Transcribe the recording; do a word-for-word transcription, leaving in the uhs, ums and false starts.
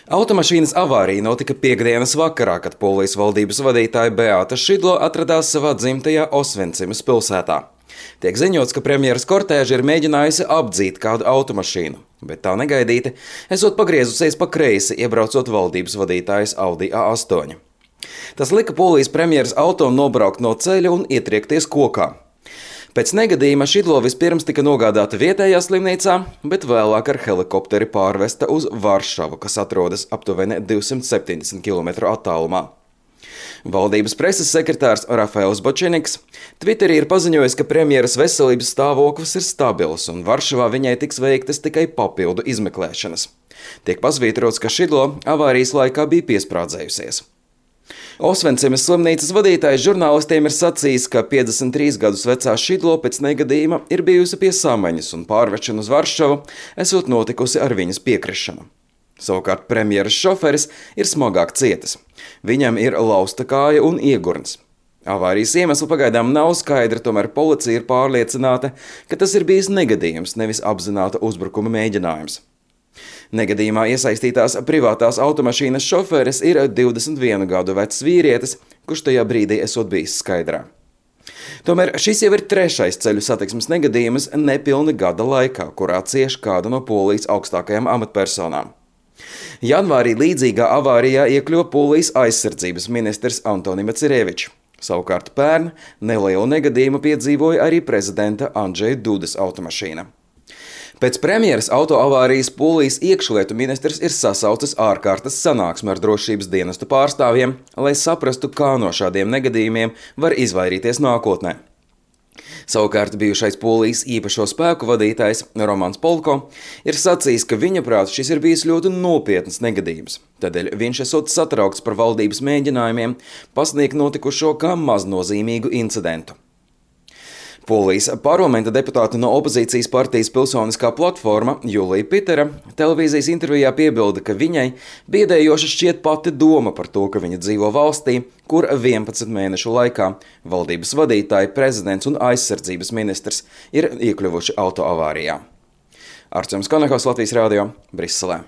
Automašīnas avārija notika piekdienas vakarā, kad Polijas valdības vadītāja Beata Šidlo atradās savā dzimtajā Osvencimas pilsētā. Tiek ziņots, ka premjeras kortēža ir mēģinājusi apdzīt kādu automašīnu, bet tā negaidīti esot pagriezusies pa kreisi, iebraucot valdības vadītājas Audi A astoņi. Tas lika Polijas premjeras auto nobraukt no ceļa un ietriekties kokā. Pēc negadījuma Šidlo vispirms tika nogādāta vietējā slimnīcā, bet vēlāk ar helikopteri pārvesta uz Varšavu, kas atrodas aptuveni divsimt septiņdesmit kilometru attālumā. Valdības preses sekretārs Rafaels Bočeniks Twitterī ir paziņojis, ka premjeras veselības stāvoklis ir stabils un Varšavā viņai tiks veiktas tikai papildu izmeklēšanas. Tiek pasvītrots, ka Šidlo avārijas laikā bija piesprādzējusies. Osvencimas slimnīcas vadītājs žurnālistiem ir sacījis, ka piecdesmit trīs gadus vecā Šidlo pēc negadījuma ir bijusi pie samaņas un pārvešana uz Varšavu esot notikusi ar viņas piekrišanu. Savukārt premjeras šoferis ir smagāk cietis. Viņam ir lausta kāja un iegurns. Avārijas iemeslu pagaidām nav skaidra, tomēr policija ir pārliecināta, ka tas ir bijis negadījums, nevis apzināta uzbrukuma mēģinājums. Negadījumā iesaistītās privātās automašīnas šoferis ir divdesmit vienu gadu vecs vīrietis, kurš tajā brīdī esot bijis skaidrā. Tomēr šis jau ir trešais ceļu satiksmes negadījums nepilni gada laikā, kurā cieš kāda no Polijas augstākajām amatpersonām. Janvārī līdzīgā avārijā iekļuva Polijas aizsardzības ministrs Antoni Macierewicz. Savukārt pērn nelielu negadījumu piedzīvoja arī prezidenta Andžeja Dudas automašīna. Pēc premjeras autoavārijas Polijas iekšlietu ministrs ir sasaucis ārkārtas sanāksmi ar drošības dienestu pārstāvjiem, lai saprastu, kā no šādiem negadījumiem var izvairīties nākotnē. Savukārt bijušais Polijas īpašo spēku vadītājs Romans Polko ir sacījis, ka viņa prāt šis ir bijis ļoti nopietns negadījums. Tādēļ viņš esot satraukts par valdības mēģinājumiem pasniegt notikušo kā maznozīmīgu incidentu. Polijas parlamenta deputāte no opozīcijas partijas Pilsoniskā platforma Julija Pitera televīzijas intervijā piebilda, ka viņai biedējoša šķiet pati doma par to, ka viņa dzīvo valstī, kur vienpadsmit mēnešu laikā valdības vadītāji, prezidents un aizsardzības ministrs ir iekļuvuši autoavārijā. Artjoms Konehovs, Latvijas radio, Briselē.